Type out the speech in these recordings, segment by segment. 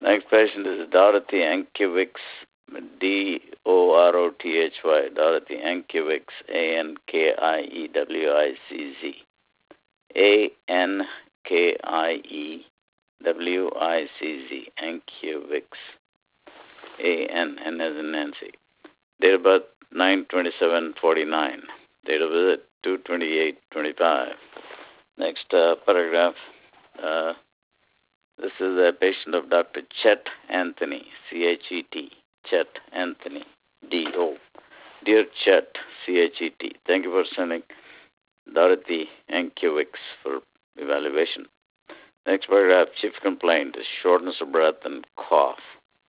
Next patient is Dorothy Ankiewicz, Dorothy, Dorothy Ankiewicz, Ankiewicz, Ankiewicz, Ankiewicz, N as in Nancy. Date of birth 9/27/49. Date of visit 2/28/25. Next paragraph. This is a patient of Dr. Chet Anthony, C-H-E-T, Chet Anthony, D-O. Dear Chet, C-H-E-T, thank you for sending Dorothy Ankiewicz for evaluation. Next paragraph, chief complaint is shortness of breath and cough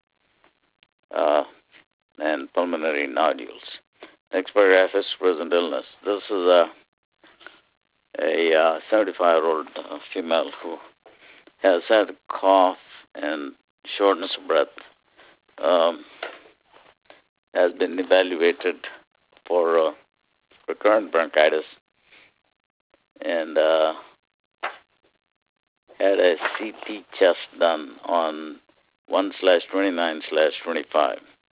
and pulmonary nodules. Next paragraph is present illness. This is a 75-year-old female who has had cough and shortness of breath, has been evaluated for recurrent bronchitis, and had a CT chest done on 1/29/25.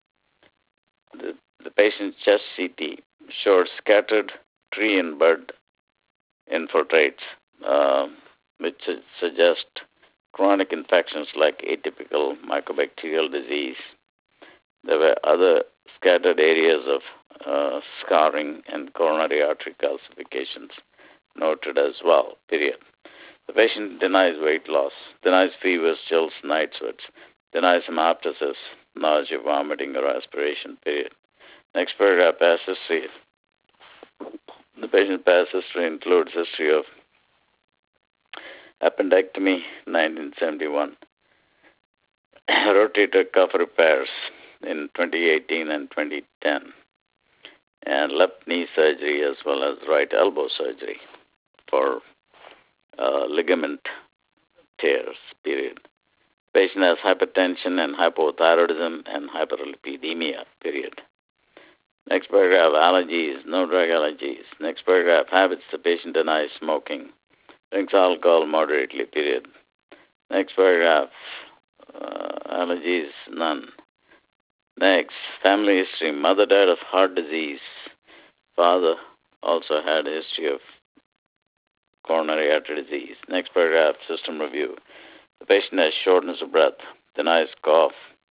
The patient's chest CT showed scattered tree and bird infiltrates, which suggest chronic infections like atypical mycobacterial disease. There were other scattered areas of scarring and coronary artery calcifications noted as well, period. The patient denies weight loss, denies fevers, chills, night sweats, denies hemoptysis, nausea, vomiting, or aspiration, period. Next paragraph, past history. The patient's past history includes history of appendectomy, 1971, rotator cuff repairs in 2018 and 2010, and left knee surgery as well as right elbow surgery for ligament tears, period. Patient has hypertension and hypothyroidism and hyperlipidemia, period. Next paragraph, allergies, no drug allergies. Next paragraph, habits, the patient denies smoking, drinks alcohol moderately, period. Next paragraph, allergies, none. Next, family history, mother died of heart disease. Father also had a history of coronary artery disease. Next paragraph, system review. The patient has shortness of breath, denies cough,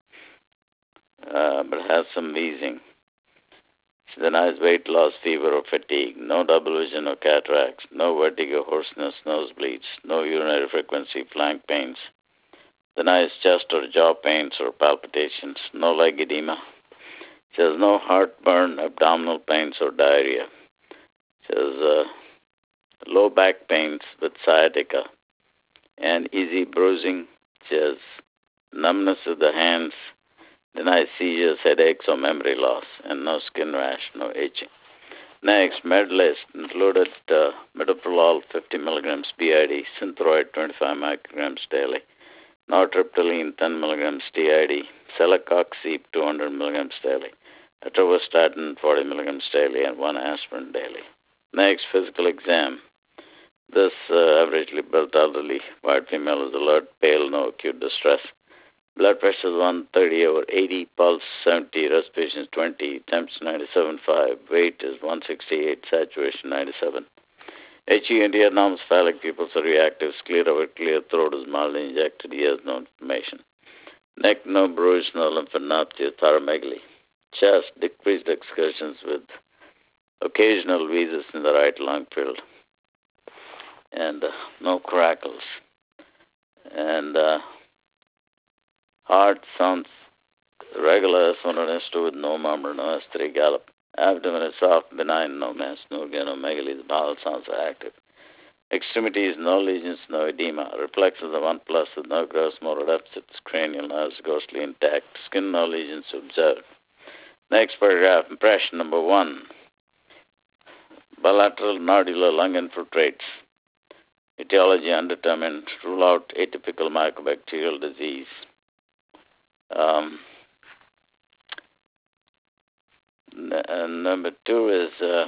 but has some wheezing. She denies weight loss, fever, or fatigue, no double vision or cataracts, no vertigo, hoarseness, nosebleeds, no urinary frequency, flank pains, denies chest or jaw pains or palpitations, no leg edema. She has no heartburn, abdominal pains, or diarrhea. She has low back pains with sciatica and easy bruising. She has numbness of the hands, denies seizures, headaches, or memory loss, and no skin rash, no itching. Next, med list included metoprolol 50 milligrams BID, Synthroid 25 micrograms daily, nortriptyline 10 milligrams TID, celecoxib 200 milligrams daily, atorvastatin 40 milligrams daily, and 1 aspirin daily. Next, physical exam. This averagely built elderly white female is alert, pale, no acute distress. Blood pressure is 130/80, pulse 70, respiration 20, temps 97.5, weight is 168, saturation 97. HEND abnormal phallic pupils are reactive, clear over clear, throat is mildly injected, he has no inflammation. Neck, no bruise, no lymphadenopathy, thoramegaly. Chest, decreased excursions with occasional wheezes in the right lung field, and no crackles. And heart sounds regular, S1 and S2 with no murmur, no S3 gallop. Abdomen is soft, benign, no mass, no organomegaly. The bowel sounds are active. Extremities, no lesions, no edema. Reflexes are 1+ with no gross motor deficits. Cranial nerves ghostly intact. Skin, no lesions observed. Next paragraph, impression number 1. Bilateral nodular lung infiltrates. Etiology undetermined. Rule out atypical mycobacterial disease. Number 2 is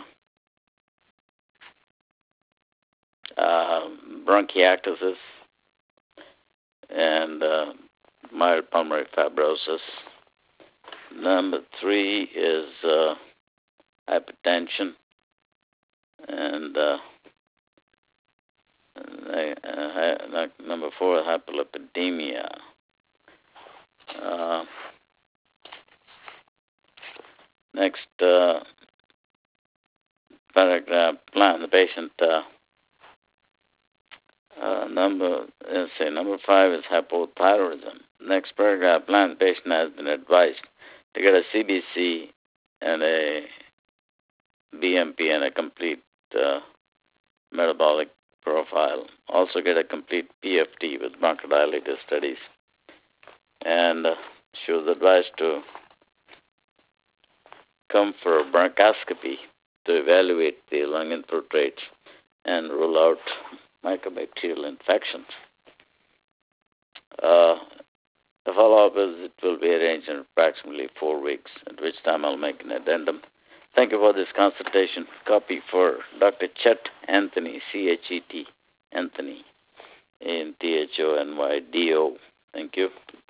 bronchiectasis and mild pulmonary fibrosis. Number 3 is hypertension. And number 4, hyperlipidemia. Next paragraph, plan the patient. Number 5 is hypothyroidism. Next paragraph, plan the patient has been advised to get a CBC and a BMP and a complete metabolic profile. Also get a complete PFT with bronchodilator studies. And she was advised to come for a bronchoscopy to evaluate the lung infiltrates and rule out mycobacterial infections. The follow-up visit will be arranged in approximately 4 weeks, at which time I'll make an addendum. Thank you for this consultation. Copy for Dr. Chet Anthony, C-H-E-T, Anthony, A-N-T-H-O-N-Y-D-O. Thank you.